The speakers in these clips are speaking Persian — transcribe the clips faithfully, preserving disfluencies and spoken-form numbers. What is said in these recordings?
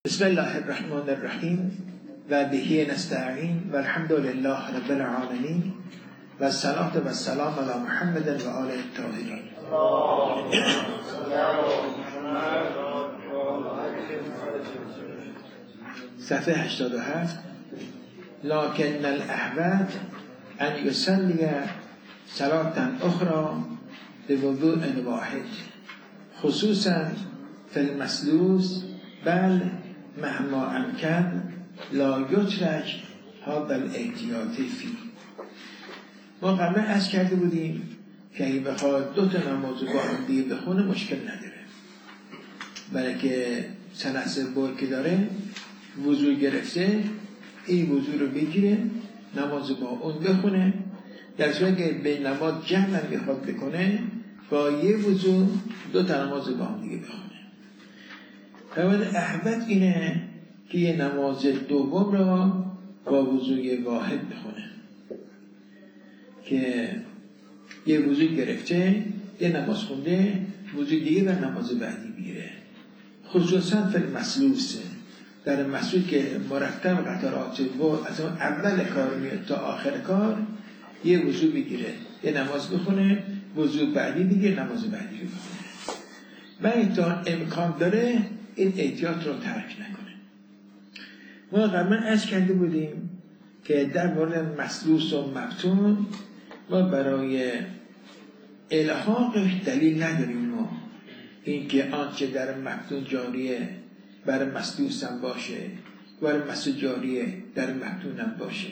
بسم الله الرحمن الرحیم و به نستعین و الحمد لله رب العالمین و الصلاة و السلام علی محمد و آله الطاهرین. صفحه هشتاد و هفت. لكن الاحوج ان يصلي صلاة اخرى بوضوء واحد خصوصا في المسلوس بل مهما امکن لا یترک هذا الاحتیاط فی. ما قبلا عرض کرده بودیم که اگه بخواد دو تا نماز با هم دیگه بخونه مشکل نداره، برای که سنحس بار که داره وضو گرفته این وضو رو بگیره نماز با اون بخونه، در صورتی که به نماز جمع میخواد بکنه با یه وضو دو تا نماز با هم دیگه بخونه. فرمان احوط اینه که یه نماز دوم را با وضوی واحد بخونه، که یه وضوی گرفته یه نماز خونده وضوی دیگه و نماز بعدی بیره. خصوصا فی المسلوس، در مسلوس که مرتب قطرات بود از اول کار میاد تا آخر کار یه وضو بگیره یه نماز بخونه وضو بعدی بگیره نماز بعدی رو بخونه و تا امکان داره این احتیاط رو ترک نکنه. ما قبلا عرض کرده بودیم که در مورد مسلوس و مفتون ما برای الحاقش دلیل نداریم، ما این که آنچه در مفتون جاریه برای مسلوس هم باشه برای مسلوس جاریه در مفتون هم باشه.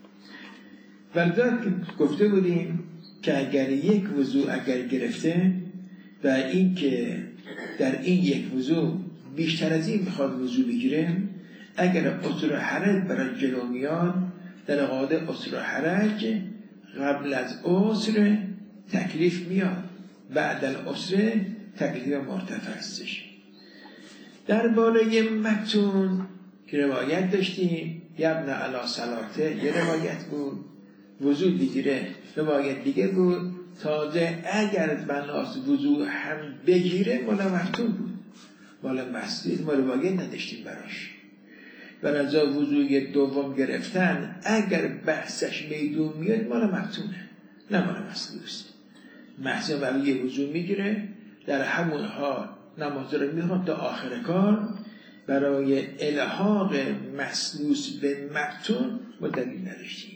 ولذا گفته بودیم که اگر یک وضو اگر گرفته و این که در این یک وضو بیشتر از این میخواد وضو بگیره، اگر عسر حرج برای جلو میاد در قاعده عسر حرج قبل از عسر تکلیف میاد، بعد از عسر تکلیف مرتفع هستش. در بالای متون که روایت داشتیم یبن علی صلاته یه روایت بود، وضو بگیره روایت دیگه بود، تازه اگر بناس وضو هم بگیره مال مفتون بود، مال مسجد ما روایت نداشتیم براش. برای وضوی دوم گرفتن اگر بحثش میدون میاد مال مفتونه نه مال مسلوس. محض برای یه وضو میگیره در همون حال نماز رو میخواد تا آخر کار. برای الحاق مسلوس به مفتون ما دلیل نداشتیم.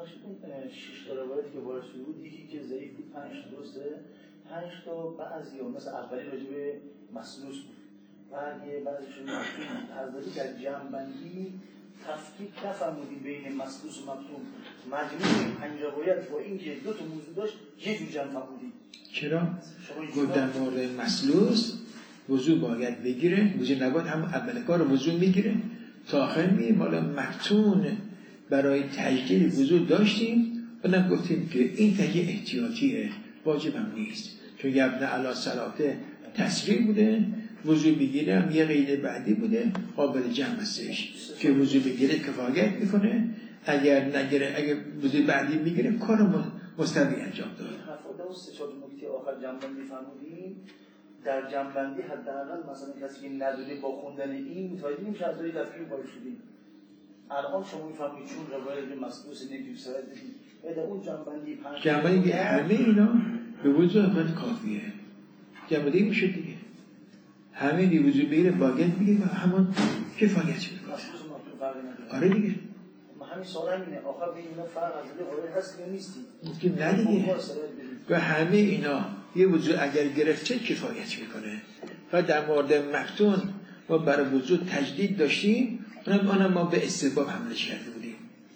شش تا روایتی که وارد شده بود یکی که ضعیف بود پنج تا درسته، پنج تا بعضی ها مثل اولی راجع به مسلوس بود و یه بعضیشون مفتون بود. حضرتی در جمع‌بندی تفکیک نفرمودیم بین مسلوس و مفتون، مجموع این پنج روایت با این که دو تا موضوع داشت یه جور جمع فرمودیم. چرا؟ گفت در مورد مسلوس وضو باید بگیره، وضو نباید هم اول کار وضو میگیره تا آخر می. مال مفتون برای تجدید وضو داشتیم و نه گفتیم که این تجدید احتیاطیه واجب هم نیست، چون یبن علی صلاته تصریح بوده، وضو بگیره هم یه قید بعدی بوده قابل جمع هستش که وضو بگیره کفایت میکنه، اگر نگیره اگر وضو بعدی میگیره کار مستوی انجام داره. حرفا سه چهار نکته آخر جمع‌بندی فرمودیم. در جمع‌بندی حداقل مثلا کسی که ندونه با خوندن این متوجه میشه از روی تفکیک باید شدیم. الان شما میفهمید چون روایت مسلوس نگیو سرد دیدید در اون جمع‌بندی پنج جمع‌بندی همه اینا به وضو اول کافیه، جمع‌بندی میشه دیگه همه دی وضو بگیره باید بگیره و همون کفایت میکنه. آره دیگه ما همین سوال همینه آخر به اینا فرق از روایت هست یا نیستی؟ ممکن نه دیگه و همه اینا یه وضو اگر گرفته کفایت میکنه. و در مورد مفتون ما برای وضو تجدید داشتیم، اونم اونم ما به استحباب حملش کرده بودیم.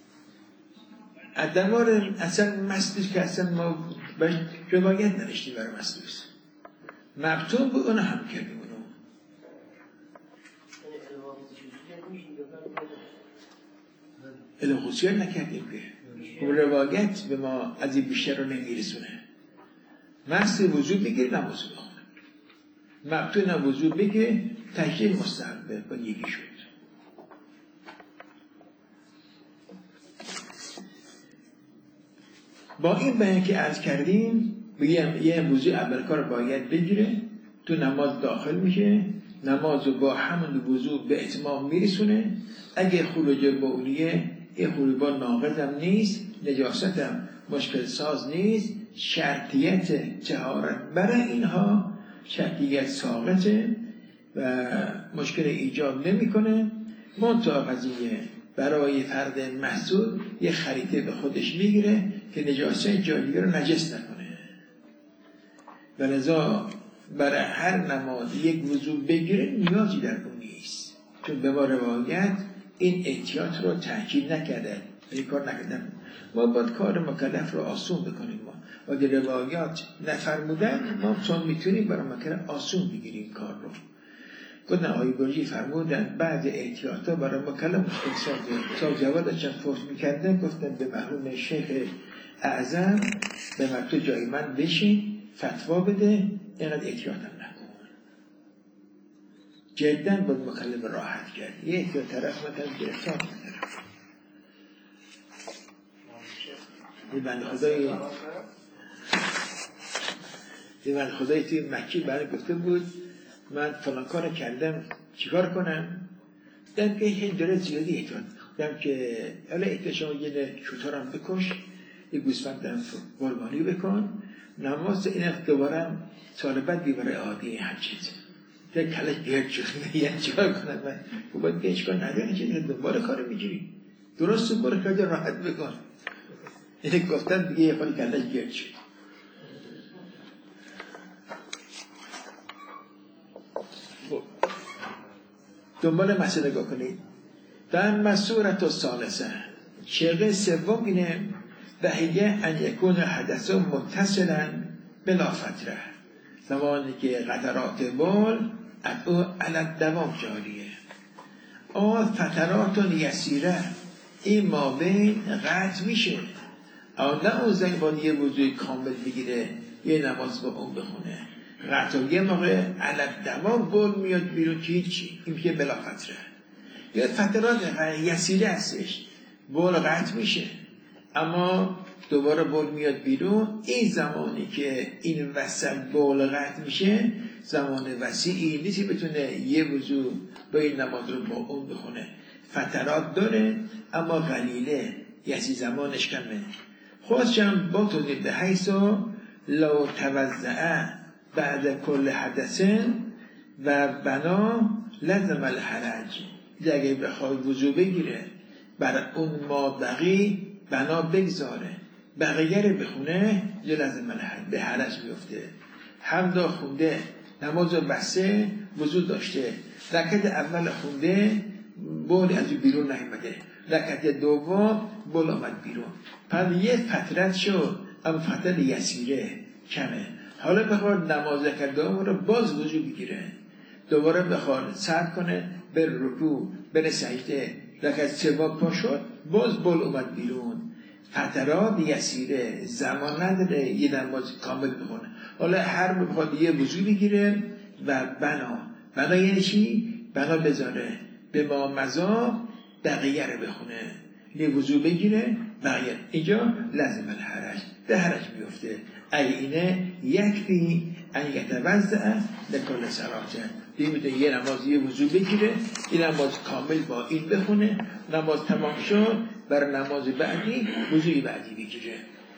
در مورد اصلا مسلوس که اصلا ما باش روایت نداشتیم برای مسلوس، مفتون بود اونو هم کردیم. اونو اله خصوصیت نکردیم که روایت به ما از این بیشتر رو نمیرسونه. محض وضو بگیر نماز بخونه، مفتون هم وضو بگیر تجدید مستحبه با یکی شد. با این بیان که عرض کردیم بگیم یه وضو اول کار باید بگیره تو نماز داخل میشه، نماز رو با همون وضو به اتمام میرسونه. اگه خروج بولیه، این خروج با ناقض هم نیست، نجاست هم مشکل ساز نیست، شرطیت طهارت برای اینها شرطیت ساقطه و مشکل ایجاد نمیکنه. منتها قضیه برای فرد محصول یه خریطه به خودش میگیره که نجاست جای دیگه رو نجس نکنه. و لذا برای هر نماز یک وضو بگیره نیازی در اون نیست، چون به ما روایت این احتیاط رو تاکید نکرده، این کار نکردن. ما باید کار مکلف رو آسون بکنیم. ما اگه روایات نفرمودن ما چون میتونیم برای مکلف آسون بگیریم کار رو. گفتن آقای برجی فرمودن بعد احتیاطا برای مکلف مشکل سازه. تا جواد چند فوت میکردن گفتن به مرحوم شیخ اعظم به مکتب جای من بشین فتوا بده، اینقدر احتیاطم نکن. جدا باید مکلف راحت کرد. یه احتیاط طرف مثلا گرفتار طرف. یه بند خدای یه بند خدایی توی مکی برای گفته بود من فلان کار کردم چیکار کنم؟ دم که این داره زیادی احتیاط دم که حالا احتیاط شما یه شوتارم بکش، یه گوسفندم قربانی بکن، نماز این دوباره سال بعد بیباره عادی هر چیز ده کلش بیاد چخنه یه چیکار کنم من و باید گیش کن نداره چیز دوباره کار میگیری درست برو کار راحت بکن. اینه گفتن دیگه یه خالی کلش بیاد شد. دنبال مسئله نگاه کنید. در مسورت و ثالثه شرق سوم اینه بهیه ان یکون حدث متصلا بلا فتره، زمانی که قطرات بول او علت دوام جاریه. آن فترات یسیره این ما بین قطع میشه. آن نه اون زنگ باید یه وضوی کامل بگیره یه نماز با اون بخونه. قطع یه موقع علت دوام بول میاد بیرون که هیچی، این که بلا فتره. یا فترات یسیره هستش بول قطع میشه اما دوباره بول میاد بیرون. این زمانی که این وسط بول قطع میشه زمان وسیعی نیستی بتونه یه وضو با این نماز رو با اون بخونه. فترات داره اما قلیله، یعنی زمانش کمه. خودشم با تو دیده حیثا لو توزعه بعد کل حدثن و بنا لازم الحرج. اگه بخوای وضو بگیره برای اون ما بقی بنا بگذاره بقیه رو بخونه یه لازم الحرج به حرج میفته. حمدا خونده نماز بسته وضو داشته، رکعت اول خونده بول از بیرون نیامده، رکعت دوم بول آمد بیرون. پس یه فترت شد اما فترت یسیره کمه. حالا بخواد نماز رکعت دوم رو باز وضو بگیره، دوباره بخواد سعی کنه بر رکوع بر سجده، رکعت سوم پا شد باز بول اومد بیرون. فترات یسیره زمان نداره یه نماز کامل بخونه. حالا هر بخواد یه وضو بگیره و بنا بنا یعنی چی؟ بنا بذاره به ما مزا بقیه رو بخونه، یه وضو بگیره بقیه. اینجا لازم الحرج ده حرج بیفته. اینه یکفی ان یتوضع لکل صلاته. دیگه یه نماز یه وضو بگیره، این نماز کامل با این بخونه، نماز تمام شد بر نماز بعدی وضوی بعدی بگیره.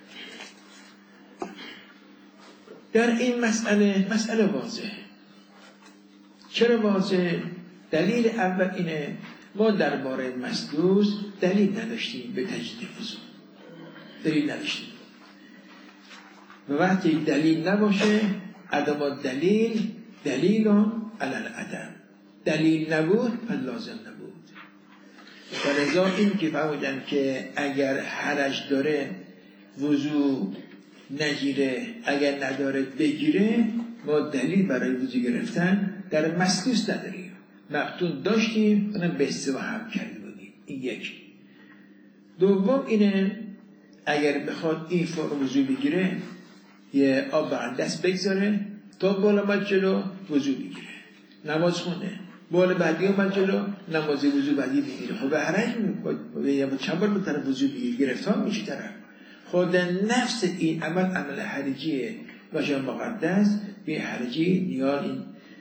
در این مسئله مسئله واضحه. چرا واضحه؟ دلیل اول اینه ما درباره مسدوس دلیل نداشتیم به تجدید وضو، دلیل نداشتیم. و وقتی دلیل نباشه عدم دلیل دلیلون علی العدم، دلیل نبود پس لازم نبود. و لذا این که فهمیدن که اگر حرج داره وضو نگیره، اگر نداره بگیره، ما دلیل برای وضو گرفتن در مسدوس نداریم. مفتون داشتیم اونم به استوا هم کرده بودیم. این یک. دوم اینه اگر بخواد این فرم وضو بگیره یه آب بغل دست بگذاره تا بالا آمد جلو وضو بگیره، نماز خونه بالا بعدی آمد جلو نماز وضو بعدی بگیره. خب به حرج میگه چند بار بطرف وضو بگیره گرفتار میشه طرف. خود نفس این عمل عمل حرجیه باشه مقدس به حرجی نیال این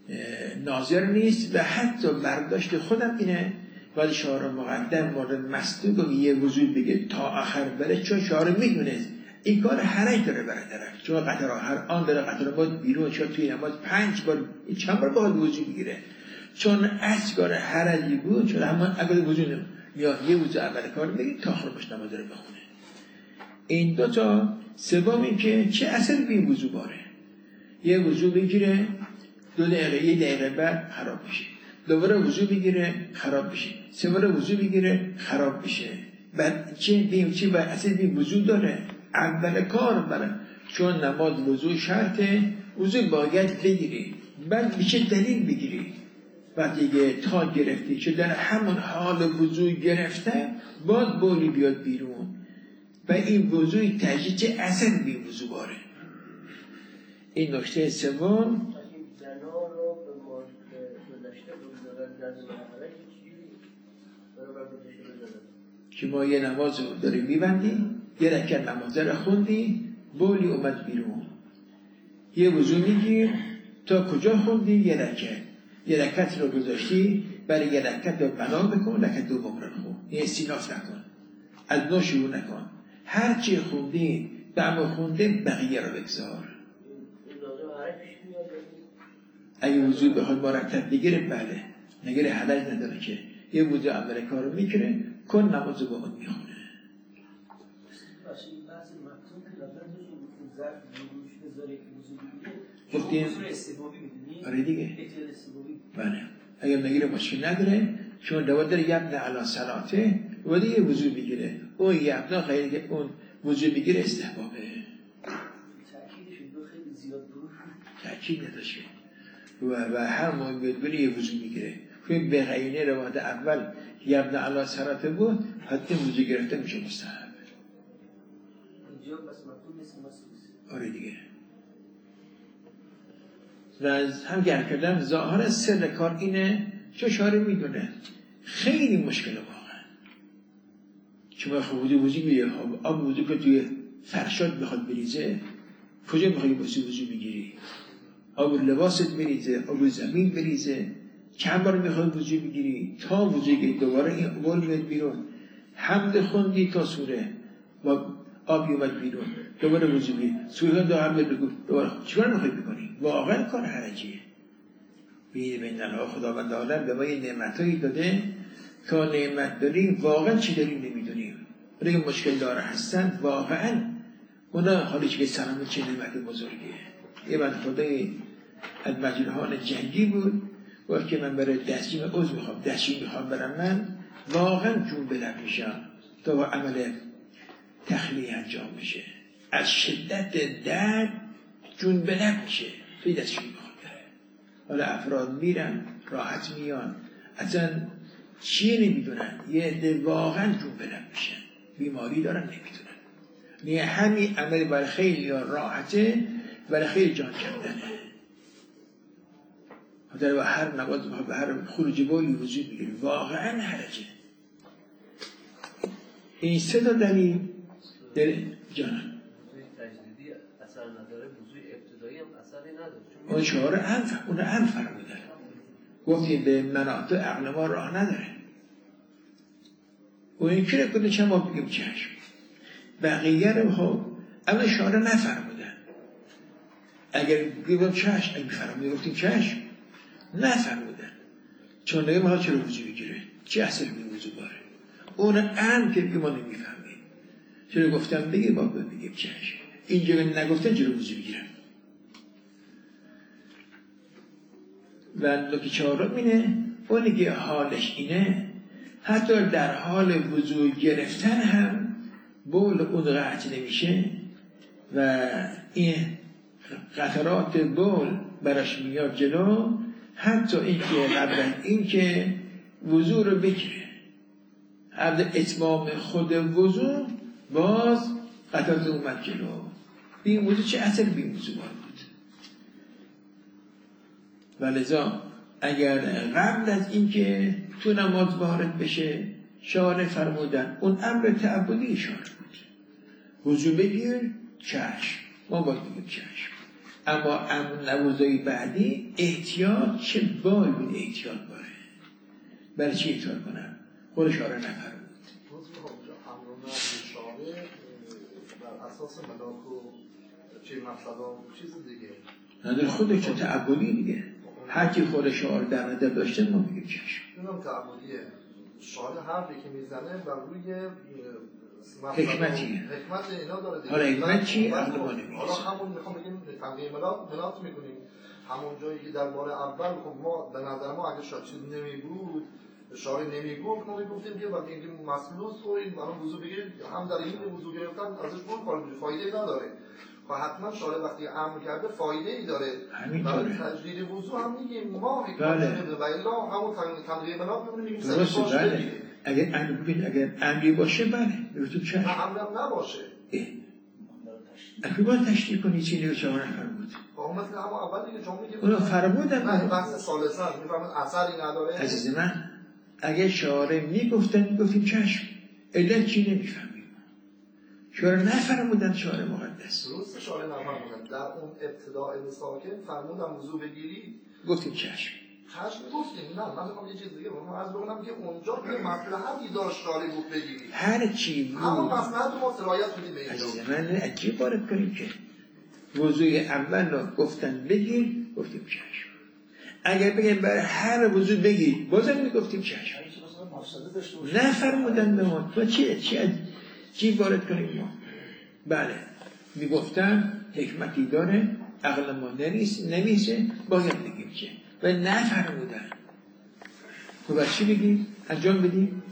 ناظر نیست و حتی برداشت خودم اینه، ولی شعار مقدم مورد مسدود یه وضوع بگه تا آخر بره، چون شعار میدونه این کار حرج داره برای طرف، چون قطر هر آن داره قطر باید بیرون، چون توی نماز پنج بار چند بار باید وضوع بگیره، چون اصگار حرجی بود، چون همان اگر وضوع نمید یا یه وضوع اول کار بگید تا آخر باش نماز رو بخونه. این دو تا سوم این که چه اثر به این وضوع باره. یه وضوع بگیره دو دقیقه یه دقیقه بعد خراب میشه، دوباره وضوع بگیره خراب بشه، سه بار وضوع بگیره خراب بشه. بعد چه بیم چی و اصل بیم وضوع داره اول کار برای، چون نماز وضوع شرطه، وضوع باید بگیری، بعد به چه دلیل بگیری؟ وقتی که تا گرفتی که در همون حال وضوع گرفته باید بولی بیاد بیرون و این وضوع تجدید چه اصل بیم وضوع باره. این نکته سوم که ما یه نماز رو داریم میبندیم، یه رکعت نماز رو خوندی، بولی اومد بیرون، یه وضوع میگیر تا کجا خوندی؟ یه رکعت، یه رکعت رو گذاشتی، برای یه رکعت رو بنا بکن، رکعت دوم رو خون، یه استیناف نکن، از نو شروع نکن، هر چی خوندی دم خونده بقیه رو بگذار. اگه وضوع بخواد مرتب بگیره بله، نگیره حلج نداره که یه وضوع اول کار رو میکنه کن نماز رو با اون میخونه. گفتیم آره دیگه بله، اگر نگیره مشکل نداره، چون دواد داره یبنه علا صلاته ولی یه وضوع بگیره، اون یبنه خیلی که اون وضوع بگیره استحبابه، تأکید نداشته و, و هر مهم بیدگونه یه وضوع بگیره. خیلی به غیینه روایت اول یبنه علا صلاته بود، حتی وضوع گرفته میشه مستحب. آره دیگه. و از هم گرد کردم ظاهر سر کار اینه، چون شاره میدونه خیلی مشکله واقعا، چون خب وضوع وضوع بیه آب وضوع که توی فرشاد بخواد بریزه کجا میخوایی وضوع وضوع بگیری؟ آب لباست بریزه، آب زمین بریزه، چند بار میخوای وضوع بگیری تا وضوع که دوباره این بول میاد بیرون، حمد خوندی تا سوره و آبی اومد بیرون، دوباره وضوع بگیری، سوره دو حمد بگو دوباره، چیکار میخوای بکنی؟ واقعا کار حرجیه. بید بین الله خداوند عالم به ما یه نعمتایی داده که نعمت داریم واقعا چی داریم نمیدونیم، ولی مشکل داره هستن واقعا اونا حالی که سلامت چه نعمت بزرگیه. یه بند خدای از مجلحان جنگی بود، وقتی که من برای دستجیم عضو میخوام دستجیم میخوام برم، من واقعا جون بلند میشم تا عمل تخلیه انجام میشه، از شدت درد جون بلند میشه توی دستجیم میخوام بره. حالا افراد میرن راحت میان اصلا چیه نمیدونن، یه عده واقعا جون بلند میشن، بیماری دارن نمیدونن، نه همین عمل برای خیلی راحته برای خیلی جان کندنه. در هر نماز به هر خروج بولی وضوع بگیری واقعا حرجه. این سه تا دلیل در جانم اثر نداره، وضوع ابتدایی هم اثری نداره، اون شعار هم اون هم فرمودن، گفتیم به مناطق عقل ما راه نداره، و این که کنه چند ما بگیم چشم، بقیه رو خب اول شعار نفرمودن، اگر بگیم چشم اگه فرمودن گفتیم چشم نفرمودن، چون نگه ما چرا وضوع بگیره، چه اثر به وضوع باره، اون هم که ما نمیفهمیم، چرا گفتم بگی با بگیم چشم، اینجا نگفتن چرا وضوع بگیرم. و نکته چهارم اینه، اونی که حالش اینه حتی در حال وضوع گرفتن هم بول اون قطع نمیشه و این قطرات بول براش میاد جلو، حتی این که قبل این که وضوع رو بگیره قبل اتمام خود وضوع باز قطرات اومد جلو. این وضوع چه اثر به این وضوع بود؟ ولذا اگر قبل از اینکه تو نماز وارد بشه شارع فرمودن اون امر تعبدی شارع بود، وضوع بگیر چشم، ما باید بگیم چشم، اما نمازهای بعدی احتیاط چه بال بود احتیاط باره. برای چی احتیاط کنم؟ خود شارع نفرمود. امرون شارع بر اساس ملاک و چه مفسدا چیز دیگه نداره، خودش چه تعبدی دیگه. هر کی خود شارع در نظر داشته ما میگیم چشم. اینم تعبدیه. شارع حرفی که میزنه بر روی حکمتیه. حکمت اینا داره دیگه. حالا حکمت چی؟ عقل ما نمیشه. حالا همون میخوام بگیم تنقیه ملاک ملاک میکنیم. همون جایی که در بار اول خب ما به نظر ما اگه شاید چیز نمی بود شارع نمی گفت ما میگفتیم که وقتی اینکه مسلوس و این برای وضو بگیرید هم در این وضو گرفتن ازش اون فایده نداره. خب حتما شارع وقتی امر کرده فایده ای داره. برای تجدید وضو هم میگیم ما حکمت نمیده و الا همون تنقیه ملاک میگیم درسته. بله اگر امر ببین اگر امری باشه بله بگفتم چه نه امرم نباشه اگه باید تشریح کنی چی نگه شما نفرمود با هم مثل همون اول دیگه شما میگیم اونو فرمودن نه بحث ثالثه است میفهمید اثری نداره. عزیز من اگه شارع میگفتن میگفتیم چشم علت چی نمیفهمیم. شارع نفرمودن شارع مقدس درست شارع نفرمودن در اون ابتداء ساکن فرمودن وضو بگیری گفتیم چشم چشم گفتیم نه من میخوام یه چیز دیگه بگم. از بگم که اونجا یه مصلحتی داشت شارع بود بگیری هر چی بود همون مصلحت ما سرایت بدیم به اینجا. عزیز من عجیب وارد کنیم که وضوی اول رو گفتن بگیر گفتیم چشم. اگر بگیم برای هر وضو بگیر بازم میگفتیم چشم. نفرمودن به ما با چی چی چی وارد کنیم ما. بله میگفتن حکمتی داره عقل ما نمیشه نمیشه باید بگیم چه و نفرمودن. تو بر چی بگیم انجام بدیم.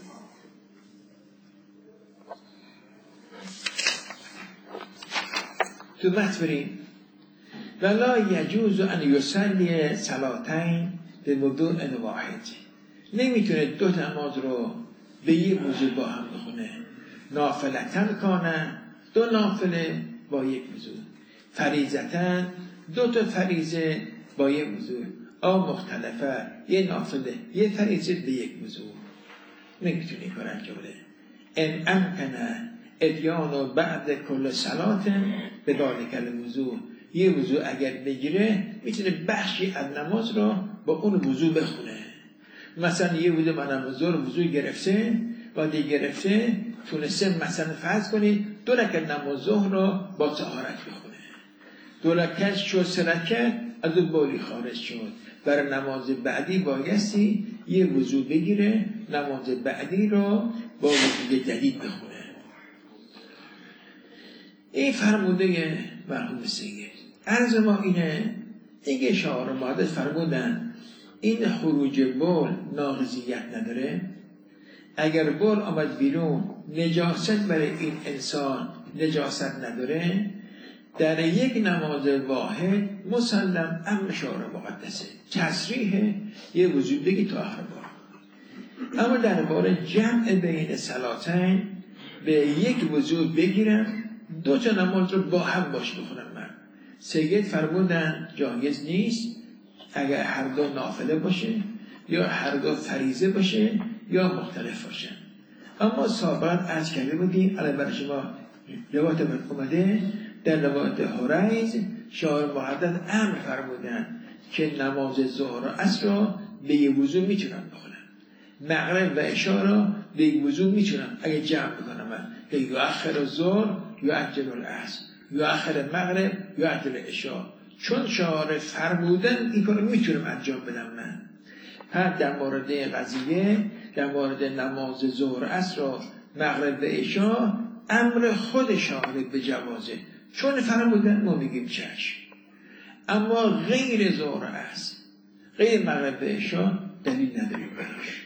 تو متن بریم ولا یجوز ان یصلی صلاتین بوضوء واحد. نمیتونه دو نماز رو به یه وضو با هم بخونه. نافلتن کانه دو نافله با یک وضو، فریضتن دو تا فریضه با یک وضو، آ مختلفه یه نافله یه فریضه به یک وضو. نمیتونه این کار انجام بده. ان امکنه اتیان بعد کل صلات به ذالک الوضو. یه وضو اگر بگیره میتونه بخشی از نماز رو با اون وضو بخونه. مثلا یه وضو من وضو وضو گرفته بعد گرفته تونسته مثلا فرض کنید دو رکعت نماز ظهر رو با طهارت بخونه. دو رکعت شد سه رکعت از اون بالی خارج شد. برای نماز بعدی بایستی یه وضو بگیره نماز بعدی رو با وضو جدید بخونه. این فرموده مرحوم سید. عرض ما اینه دیگه شعار مقدس فرمودن این خروج بول ناقضیت نداره. اگر بول آمد بیرون نجاست برای این انسان نجاست نداره. در یک نماز واحد مسلم امر شعار مقدسه تصریح یه وضو بگی تا آخر بار. اما در باره جمع بین صلاتین به یک وضو بگیرم دو تا نماز رو با هم باش بخونم. من سید فرمودن جایز نیست اگر هر دو نافله باشه یا هر دو فریضه باشه یا مختلف باشه. اما سابقا عرض کرده بودیم الان برای شما روایت من اومده در روایت حریز شاعر مقدس امر فرمودن که نماز ظهر و عصر را به یه وضو میتونن بخونن. مغرب و عشاء را به یه وضو میتونن اگه جمع بکنم من که یؤخر الظهر یؤجل العصر یؤخر مغرب یؤجل عشاء. چون شاعر فرمودن این کارو میتونم انجام بدم من. هر در مورد قضیه در مورد نماز ظهر عصر و مغرب و عشاء امر خود شاعر به جوازه چون فرمودن ما میگیم چشم. اما غیر ظهر عصر غیر مغرب و عشاء دلیل نداریم براش.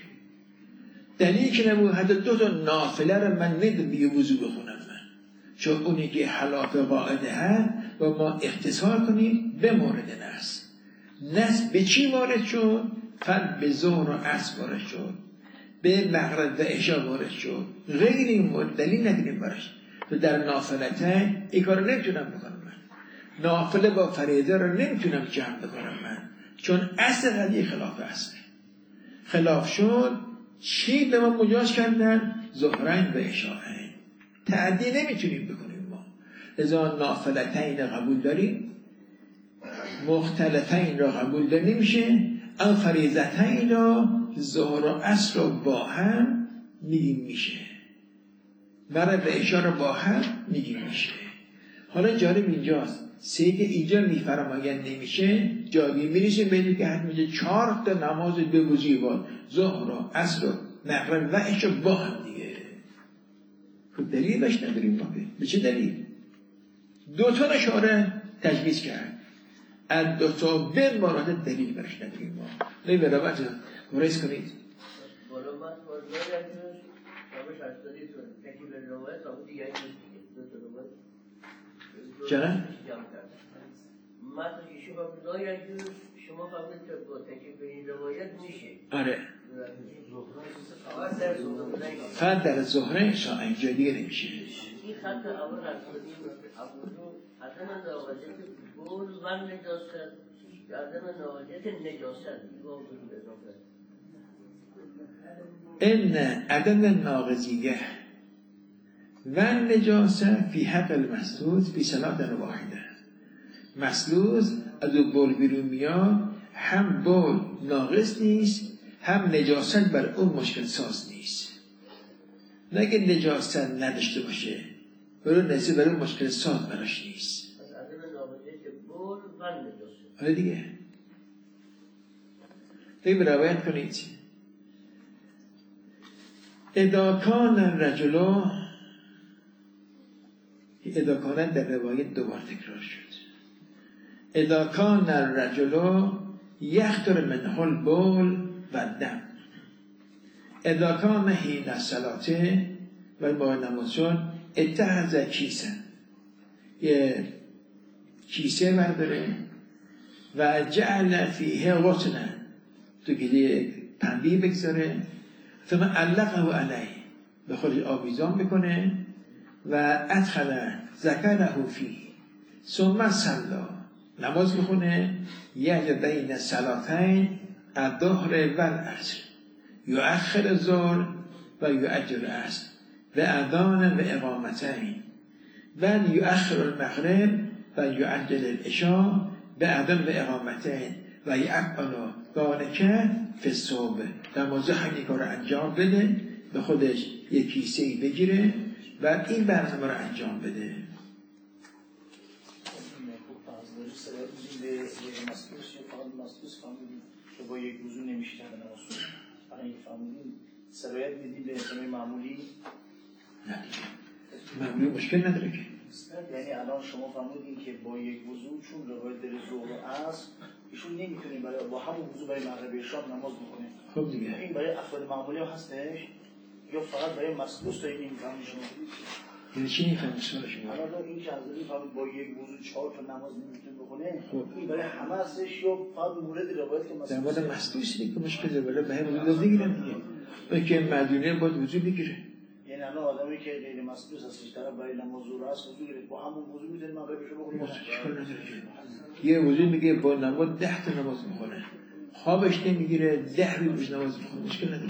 دلیل که نبود حتی دو تا نافله رو من ندارم به وضو بخونم من چون اونی که خلاف قاعده هست و ما اختصار کنیم به مورد نص. نص به چی وارد شد؟ فرد به ظهر و عصر وارد شد به مغرب و عشاء وارد شد. غیر این مورد دلیل نداریم براش. تو در نافلته این کار رو نمیتونم بکنم من. نافله با فریضه رو نمیتونم جمع بکنم من چون اصل قضیه خلاف اصله. خلاف شد چی به ما مجاز کردن؟ ظهرین و عشاءین. تعدی نمیتونیم بکنیم ما. لذا نافلتین قبول داریم مختلفین را قبول دار نمیشه، اما فریضتین را ظهر و عصر را با هم میگیم میشه، مغرب و عشا را با هم میگیم میشه. حالا جالب اینجاست، سه که اینجا میفرمایند نمیشه، جایی میرسیم به که حد میشه چهار تا نماز به وضوی با ظهر و عصر و مغرب و عشا با هم دیگه. خب دلیل باش نداریم ما، به چه دلیل؟ دو تا اشاره تجویز کرد، از دو تا به مراد دلیل برش نداریم ما. نه به روایت ورز کنید. چرا؟ شما فهمید که با تکیب به این روایت میشه. آره. فقط در ظهره شا اینجا دیگه نمیشه. این خط اول رسولی ابودو عدم نواجت بول و نجاست، عدم نواجت نجاست ان عدم ناقضیه و نجاسه فی حق المسلوس فی صلاة واحده. مسلوس از او بول بیرون میاد، هم بول ناقص نیست، هم نجاست بر اون مشکل ساز نیست. نگه نجاست نداشته باشه، برای نزید برای مشکل ساز براش نیست. حالا دیگه دیگه روایت کنید. اذا کان الرجل، اذا کان در روایت دوبار تکرار شد، اذا کان الرجل یخطر منه البول و دم، اذا کان حین الصلاة و با نماز شد اتخذ کیسه، یه کیسه برداره و جعل فیه غسلا، تو گلی پنبی بگذاره، ثم علقه علیه، به خودش آویزان بکنه و ادخل ذکره فیه ثم صلا، نماز بخونه، یه بین الصلاتین الظهر و العصر، یؤخر الظهر و یؤجل العصر و اذان و اقامتین و یؤخر المغرب و یعجل العشاء و اذان و اقامتین و یفعل ذلک فی الصبح. نماز همین کار رو انجام بده، به خودش یک کیسه‌ای بگیره و این برنامه رو انجام بده. که با یک وضو نمیشه کرده نماز رو. برای اینکه فهمیدیم سرایت میدیم به انسان معمولی، نه معمولی مشکل نداره که. یعنی الان شما فهمیدین که با یک وضو چون روایت در ظهر و عصر ایشون نمیتونیم برای با همون وضو برای مغرب و عشا نماز بخونه. خب دیگه این برای افراد معمولی هم هستش یا فقط برای مسلوس تا این فهم شما؟ یعنی چی نفهمی سوال شما؟ الان این که از این فهمید با یک وضو چهار تا نماز نمیتونه بخونه، این برای همه هستش یا فقط مورد روایت که مسلوس؟ در مورد مسلوس نیست که مشکل داره، برای به هم وضو بگیرن دیگه. و که مدونه باید وضو بگیره. یعنی الان آدمی که غیر مسلوس هستش طرف برای نماز ظهر عصر وضو گرفت، با همون وضو میتونه مغربش رو بخونه؟ مشکل نداره. یه وضو میگه با نماز ده تا نماز میخونه، خوابش نمیگیره، ده روز نماز میخونه، مشکل نداره.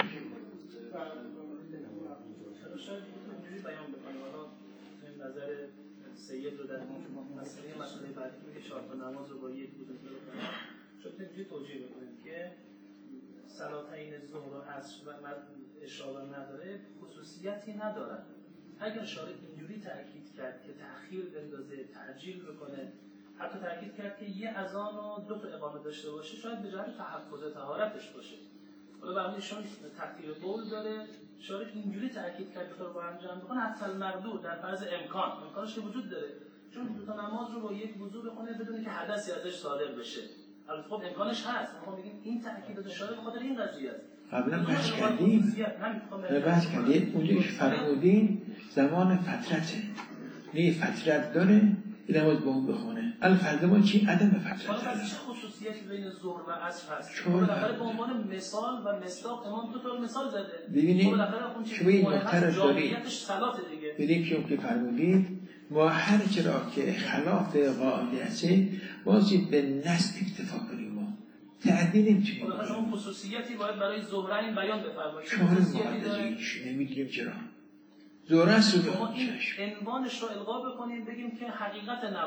نظر سید رو در مسئله مسئله بعدی که چهار تا نماز رو با یک وضو بخونه، شما اینجوری توجیه بکنید که صلاتین ظهر و عصر و عشا رو نداره، خصوصیتی ندارن. اگر شارع اینجوری تاکید کرد که تأخیر بندازه، تعجیل بکنه، حتی تاکید کرد که یه اذان و دو تا اقامه داشته باشه، شاید به جهت تحفظ طهارتش باشه. حالا برای شما تقدیر قول داره، شارع اینجوری تاکید کرد که رو انجام بکنه، حتی المردود در فرض امکان، امکانش که وجود داره، چون دو تا نماز رو با یک وضو بخونه بدون که حدثی ازش صادر بشه. البته خب امکانش هست، ما میگیم این تاکیدات شارع بخاطر این قضیه است. قبلا بحث کردیم، بحث کردیم اونجا که فرمودین زمان فترته، نه فترت داره این نماز با اون بخونه. الفرض ما چی؟ عدم فترت حالا داره. چه خصوصیتی بین ظهر و عصر هست؟ بالاخره به عنوان مثال و مصداق امام دو تا مثال زده. ببینید شما این نکته رو دارید، ببینید که اون که فرمودید ما هر چرا که خلاف قاعده است بازید به نص اکتفا کنیم، ما تعدیل نمیتونیم. بالاخره اون خصوصیتی باید برای ظهرین بیان بفرمایید. چون معادلیش نمیدونیم چرا ظهر است رو ما این عنوانش رو القا بکنیم، بگیم که حقیقت نماز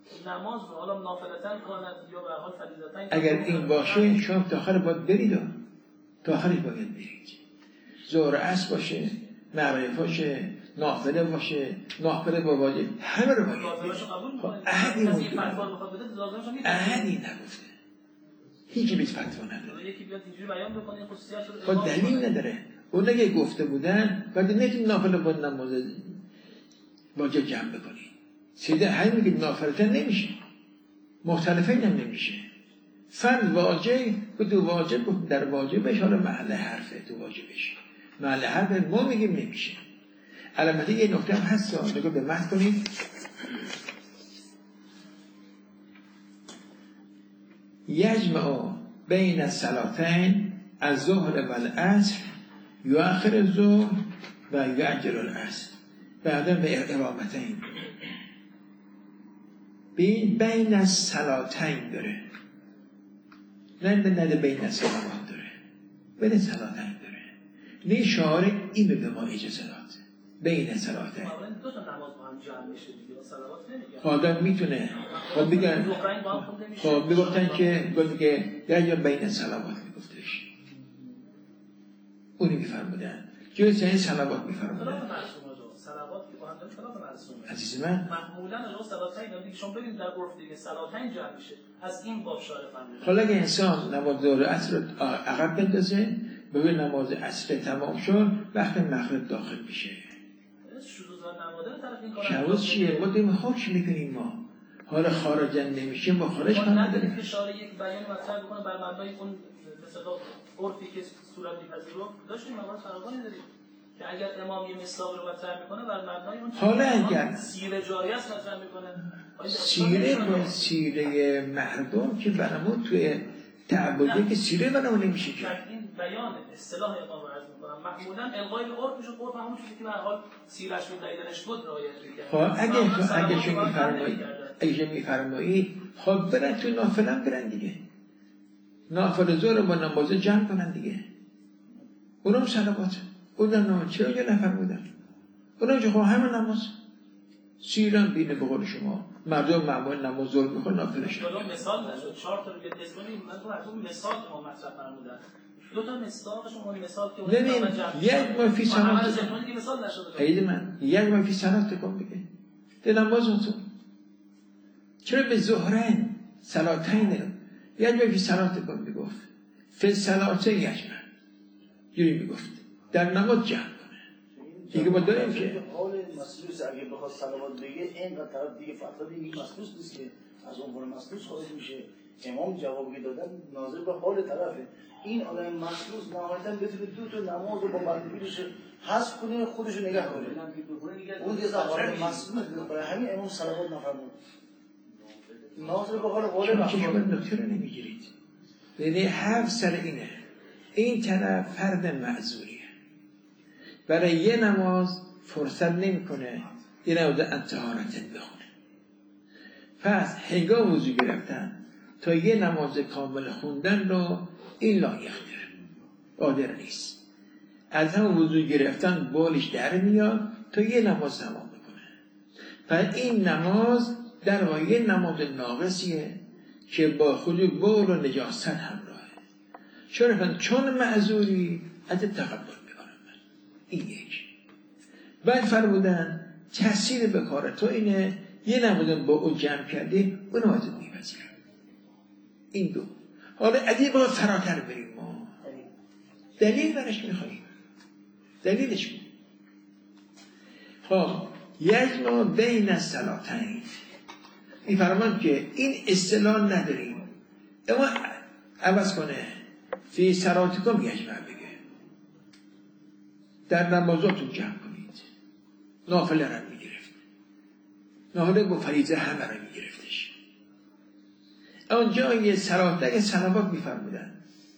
نماز رو حالا نافلتن کانت یا به حال فریضتن، اگر این باشه شما تا آخر باید برید، تا آخرش باید برید. ظهر عصر باشه، مغرب باشه، نافله باشه، نافله با واجب، همه رو باید برید. احدی نگفته، احدی نگفته، هیچی بیت فتوا نداره. یکی بیاد اینجوری بیان بکنه خصوصیات رو خود دلیل نداره. اون اگه گفته بودن بعد نمیتونی نافله با نماز واجب جمع بکنی. سیده همین میگه نافلتن نمیشه، مختلفین هم نمیشه. فرض واجب و دو واجب در واجبش حالا محل حرفه، تو واجبش محل حرفه ما میگیم نمیشه. البته یه نکته هم هست، نگاه به متن کنید. یجمع بین الصلاتین الظهر و العصر یؤخر الظهر و یعجل العصر بعدا به اقامتین. بین بین الصلاتین داره، نه نه نه بین الصلوات داره، بین الصلاتین داره. نه شعار این به ما اجازه داد بین الصلاتین. دو تا نماز با هم جمع میشه دیگه، صلوات نمیگه. آدم میتونه خب بگن، خب میگفتن که گفت که یا یا بین الصلوات میگفتش، اونی میفرمودن جای سین صلوات میفرمودن. صلوات که با هم دارن صلات معصومه. عزیز من معمولا الان صلاتین دیگه شما ببینید در عرف دیگه صلاتین جمع میشه، از این باب شارع فرمودن. حالا اگه انسان نماز ظهر عصر عقب بندازه ببین نماز عصر تمام شد وقت مغرب داخل میشه. شروع نماده رو طرف این کارا شواز چیه؟ ما دیم حکم میکنیم. ما حالا خارجن نمیشه ما خارج کنیم. ما نداریم که شارع یک بیان مطرح بکنه بر مبنای اون مثلا عرفی که صورت میپذیره. داشتیم موارد فراوانی داریم که اگر امام یه مثال رو مطرح میکنه بر مبنای اون حالا اگر سیره جاری است مطرح میکنه، سیره با سیره مردم که برامون توی تعبدی که سیره برامون نمیشه که این بیان اصطلاح امام عرض میکنم معمولا الغای به عرف میشه، عرف همون چیزی که به هر حال سیرش رو دلیلش بود رعایت میکنه. خب اگه اگه شما میفرمایید اگه میفرمایید خب برن تو نافله برن دیگه، نافله ظهر با نماز جمع کنن دیگه، اونم صلوات، اونم نماز چرا یه نفر بودن، اونم چه خب همه نماز سیرم بینه به قول شما مردم معمول نماز ظهر میخوان نافله شد. مثال نشد چهار تا رو بیاد اسمی من تو از اون مثال که ما مطرح فرمودن دو تا مثال شما مثال که ببین یک ما فی صلات که مثال نشد خیلی من یک ما فی صلات کن بگه ده نمازتون چرا به ظهرین صلاتین یک ما فی صلات کن میگفت فی صلاتین یک من جوری میگفت در نماز جمع دیگه با داریم که حال مسلوس اگه بخواد صلوات بگه اینقدر طرف دیگه فتوا دیگه مسلوس نیست که از عنوان مسلوس خارج میشه. امام جوابی دادن ناظر به حال طرفه. این آدم مسلوس نهایتاً بتونه دو تا نماز رو با بندگیش حذف کنه خودش رو نگه داره. اون دیگه آدم مسلوس برای همین امام صلوات نفرمود. ناظر به حال حال شما چشم دکتر رو نمیگیرید. یعنی حرف سر اینه این طرف فرد معذوریه برای یه نماز فرصت نمیکنه یه نماز انتحارتن بخونه، پس هنگام وضو گرفتن تا یه نماز کامل خوندن رو این لایق داره، قادر نیست. از هم وضو گرفتن بالش در میاد تا یه نماز تمام بکنه. پس این نماز در واقع یه نماز ناقصیه که با خود بول و نجاست همراهه. چون چون معذوری از تقبل این یک. بعد فرمودن تحصیل به کار تو اینه یه نمازم با اون جمع کردی اون رو ازت میپذیرم. این دو. حالا اگه باید فراتر بریم ما دلیل برش میخواییم، دلیلش بود خب یجمع بین الصلاتین میفرمان که این اصطلاح نداریم اما عوض کنه فی صلاتکم یجمع بگه در نمازاتون جمع کنید. نافله را میگرفت، نافله با فریضه همه را میگرفتش. آنجا یه صلات اگه صلوات میفرمودن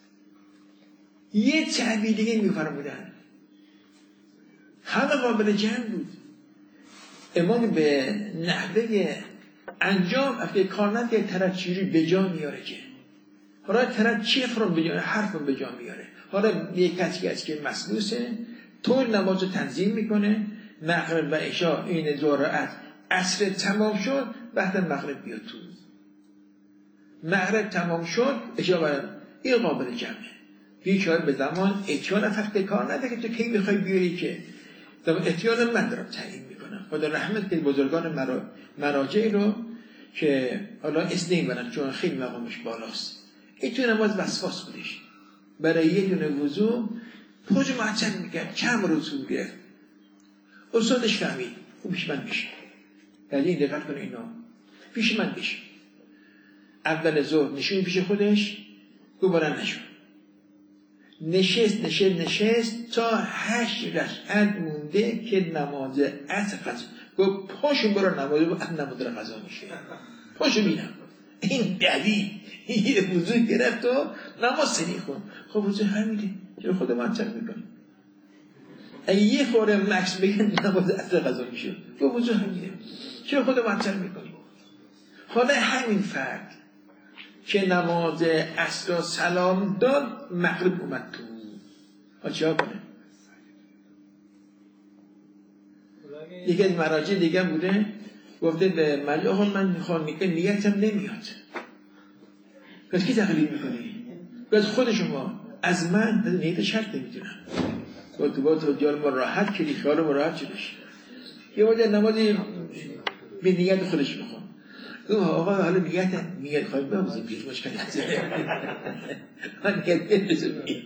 یه تعبیر دیگه میفرمودن همه قابل جمع بود. امام به نحوه انجام افته کارنت یک طرف چیزی به جا میاره که حالا طرف چیف رو به جا حرف رو به جا میاره. حالا یک کسی هست که مسلوسه طول نماز رو تنظیم میکنه، مغرب و عشاء این ظهر عصر عصر تمام شد بعد مغرب بیاد تو. مغرب تمام شد اجابه این قابل جمعه. بیچاره به زمان اتیان فقط کار نده که تو کی میخوای بیاری که اتیان من دارم تعیین میکنم. خدا رحمت کنه بزرگان مرا مراجع رو که حالا اسم نمیبرن چون خیلی مقامش بالاست. این تو نماز وسواس بودش. برای یه دونه وضو پوز معطل میکرد چند روز طول گرفت. استادش فهمید او پیش من بشه. یعنی این دقت کنه اینا پیش من بشه. اول ظهر نشون پیش خودش دوباره نشون. نشست نشست نشست تا هشت رکعت مونده که نماز عصر قضا. گفت پاشو برو نماز نماز را قضا میشه. پاشو بینم. این دلیل یه وضو گرفت و نماز سری خون. خب وضو همیده چرا خود معطل میکنی؟ اگه یه خوره مکس بگن نماز عصر قضا میشه گفت وضو همیده چرا خود معطل میکنی؟ حالا همین فرد که نماز عصر سلام داد مغرب اومد تو ها چه کنه؟ یکی از مراجع دیگه بوده گفته به مجموعه آقا من میخوام میگه نیتم نمیاد. گفت کی تقلید میکنی؟ گفت خود شما. از من نیت شرط نمیدونم. گفت با تو جال ما راحت کردی خیال ما راحت شدش. یه وقت نماز به نیت خودش میخوام. گفت آقا حالا نیت نیت خواهیم بموزیم پیش مشکل هست. من نیت نمیدونم.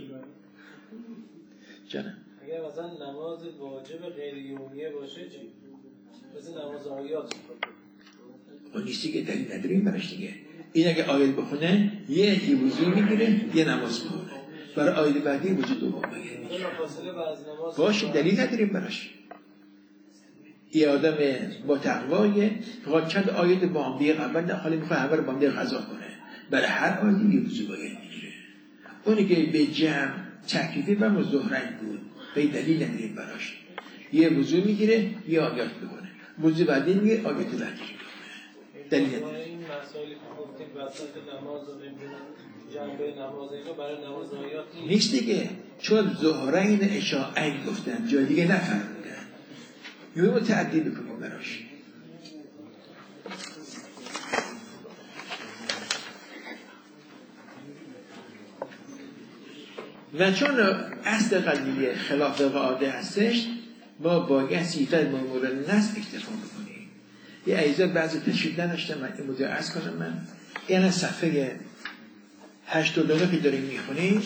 جانم اگر مثلا نماز واجب غیر یومیه باشه چی؟ مثل نماز آیات اون نیستی که دلیل نداریم براش دیگه. این اگه آیت بخونه یه وضو میگیره یه نماز بخونه برای آیت بعدی وضو دوم بگیره باشه دلیل نداریم براش. یه آدم با تقوای فقط چند آیت بامدی قبل حالی میخواه همه رو بامدی قضا کنه برای هر آیتی یه وضو باید میگیره. اونی که به جمع تکلیفی و مزهرنگ بود به دلیل نداریم براش. یه وضو میگیره یه آیات بکنه وضو بعدی میگه آیات بعدی دلیل نداریم. این مسائلی که گفتیم وسط نماز و نمیدونم جنبه نماز اینا برای نماز آیات نیست دیگه چون ظهرین اشاعین گفتن جای دیگه نفرمودن یه متعدی بکنیم براش. و چون اصل قضیه خلاف قاعده هستش ما باید صیغه مامور نصب اکتفا بکنیم. یه عیزه بعضی تشریف نداشتم من این موضوع عرض کنم. من یعنی صفحه هشتاد و نه که داریم میخونیم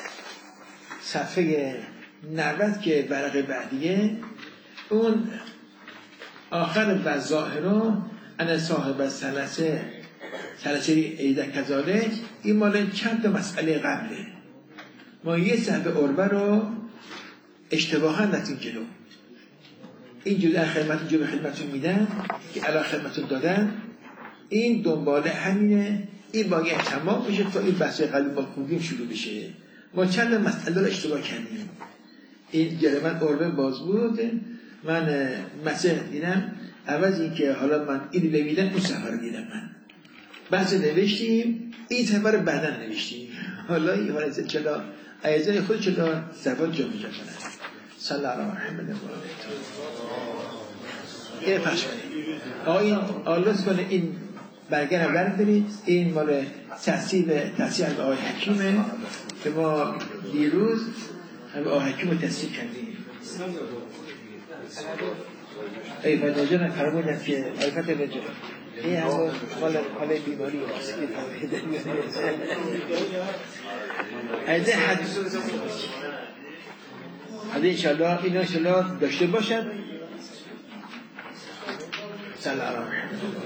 صفحه نود که ورق بعدیه اون آخر و ظاهرو انا صاحب سلسه سلسه ایده کذالک این مال چند تا مسئله قبله. ما یه صحبه عربه رو اشتباها نتیم جلو این جزء خدمت اینجا به خدمتون میدن که علا خدمتون دادن این دنباله همینه. این باید تمام بشه تا این بحث قلب با خوندیم شروع بشه. ما چند مسئله رو اشتباه کردیم. این جلو من عربه باز بود من مسئله دیدم عوض این که حالا من این ببینم اون سفر رو دیدم من بحث نوشتیم این سفر رو بعدا نوشتیم. حالا این حالا چلا ایزای خود چلا سفر جا میجا کنن. صلی الله علیه محمد و آله. پخش کنید آقا این آلوز کنه این برگر هم بردارید. این مال تصیب تصیب از آقای حکیمه که ما دیروز آقای حکیم رو تصیب کردیم. ای فتاجه نه فرمودن که ای فتاجه این همون مال بیماری هست ایده حدیث حدیث انشاءالله این انشاءالله داشته باشد. سلام